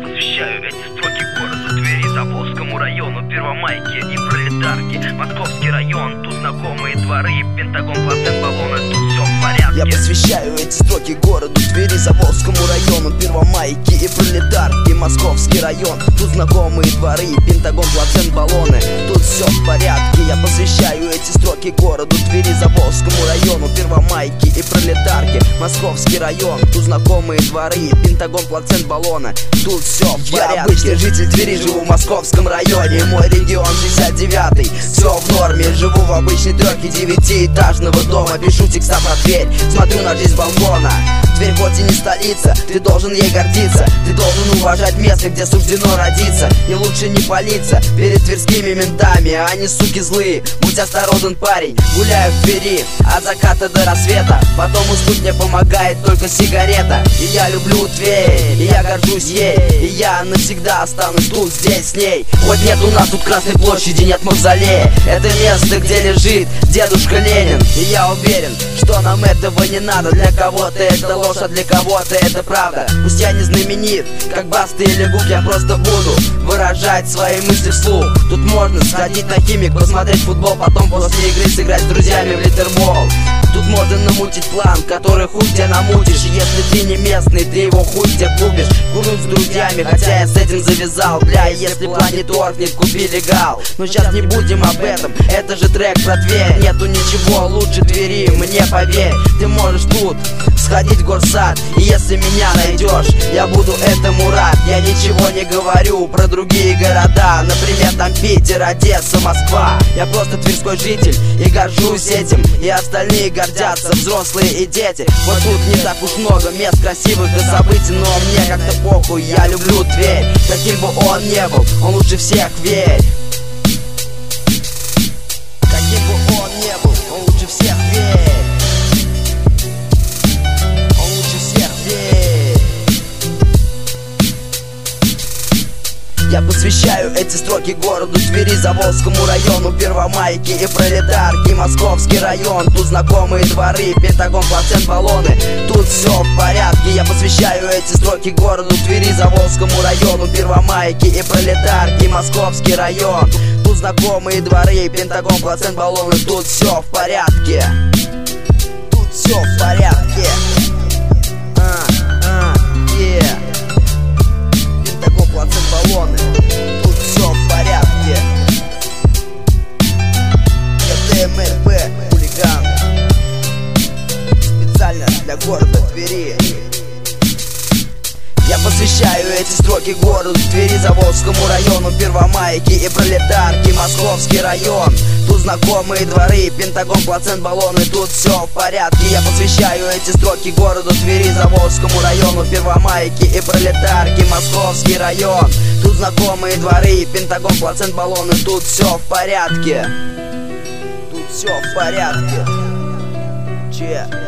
посвящаю эти строки городу Твери, Заволжскому району, Первомайке и Пролетарке. Московский район, тут знакомые дворы, Пентагон, Плацент, баллоны, тут все в порядке. Я посвящаю эти строки городу Твери, Заволжскому району, Первомайке и Пролетарке. Московский район, тут знакомые дворы, Пентагон, Плацент, баллоны, тут все в порядке. Я посвящаю эти строки городу Твери, Заволжскому району, Первомайке и Пролетарке. Московский район, тут знакомые дворы, Пентагон, Плацент, баллоны, тут все в порядке. Я обычный житель Твери, живу в Московском районе, мой регион 69-й, все в норме. Живу в обычной трёхе 9-этажного дома, пишу текста про Тверь, смотрю на жизнь с балкона. Тверь хоть и не столица, ты должен ей гордиться. Ты должен уважать место, где суждено родиться. И лучше не палиться перед тверскими ментами, они суки злые. Будь осторожен, парень, гуляю в Твери от заката до рассвета. Потом уснуть мне помогает только сигарета. И я люблю Тверь, и я горжусь ей, и я навсегда останусь тут, здесь с ней. Хоть нет у нас тут Красной площади, нет мавзолея. Это место, где лежит дедушка Ленин. И я уверен, что нам этого не надо. Для кого-то это ложь, а для кого-то это правда. Пусть я не знаменит, как Баста или Гук, я просто буду выражать свои мысли вслух. Тут можно сходить на Химик, посмотреть футбол, потом после игры сыграть с друзьями в литербол. Тут можно намутить план, который хуй тебе намутишь. И если ты не местный, ты его хуй тебе купишь. Курнуть с друзьями, хотя я с этим завязал. Бля, если плане торкнет, купи легал. Но сейчас не будем об этом, это же трек про Тверь. Нету ничего лучше Твери, мне поверь. Ты можешь тут сходить в горсад, и если меня найдешь, я буду этому рад. Я ничего не говорю про другие города, например, там Питер, Одесса, Москва. Я просто тверской житель и горжусь этим, и остальные гордятся, взрослые и дети. Вот тут не так уж много мест красивых и событий, но мне как-то похуй, я люблю Тверь. Каким бы он не был, он лучше всех, верь. Каким бы он не был, он лучше всех, верь. Я посвящаю эти строки городу Твери, Заволжскому району, Первомайке и Пролетарке. Московский район, тут знакомые дворы, Пентагон, Плацент, баллоны, тут все в порядке. Я посвящаю эти строки городу Твери, Заволжскому району, Первомайке и Пролетарке. Московский район, тут знакомые дворы, Пентагон, Плацент, баллоны, тут все в порядке. Тут все в порядке. Пентагон, Плацент, баллоны, тут все в порядке. КТМРП, хулиган, специально для города Твери. Я посвящаю эти строки городу Твери, Заволжскому району, Первомайке и Пролетарке. Московский район, тут знакомые дворы, Пентагон, Плацент, баллоны, тут все в порядке. Я посвящаю эти строки городу Твери, Заволжскому району, Первомайке и Пролетарке. Московский район, тут знакомые дворы, Пентагон, Плацент, баллоны, тут все в порядке. Тут все в порядке.